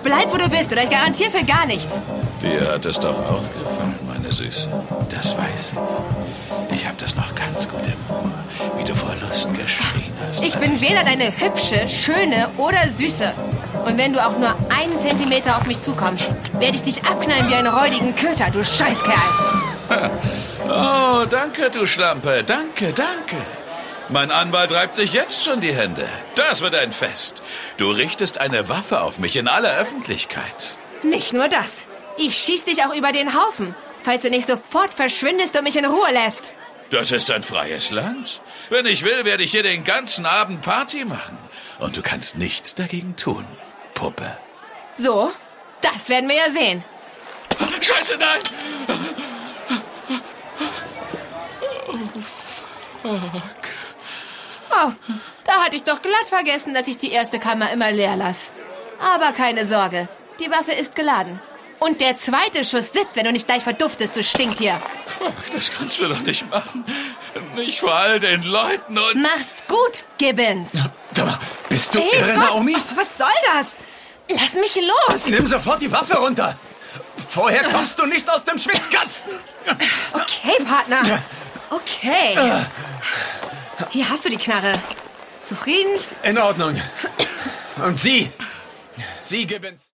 Bleib, wo du bist, oder ich garantiere für gar nichts. Dir hat es doch auch gefallen, meine Süße. Das weiß ich. Ich hab das noch ganz gut im Ohr, wie du vor Lust geschrien hast. Ich bin weder deine hübsche, schöne oder süße. Und wenn du auch nur 1 Zentimeter auf mich zukommst, werde ich dich abknallen wie einen räudigen Köter, du Scheißkerl. Oh, danke, du Schlampe. Danke, danke. Mein Anwalt reibt sich jetzt schon die Hände. Das wird ein Fest. Du richtest eine Waffe auf mich in aller Öffentlichkeit. Nicht nur das. Ich schieß dich auch über den Haufen, falls du nicht sofort verschwindest und mich in Ruhe lässt. Das ist ein freies Land. Wenn ich will, werde ich hier den ganzen Abend Party machen. Und du kannst nichts dagegen tun, Puppe. So, das werden wir ja sehen. Scheiße, nein! Oh, da hatte ich doch glatt vergessen, dass ich die erste Kammer immer leer lasse. Aber keine Sorge, die Waffe ist geladen. Und der zweite Schuss sitzt, wenn du nicht gleich verduftest, du Stinktier. Das kannst du doch nicht machen. Nicht vor all den Leuten und... Mach's gut, Gibbons. Sag mal, bist du Hey, irre, Scott, Naomi? was soll das? Lass mich los. Nimm sofort die Waffe runter. Vorher kommst du nicht aus dem Schwitzkasten. Okay, Partner. Okay. Hier hast du die Knarre. Zufrieden? In Ordnung. Und Sie Gibbons.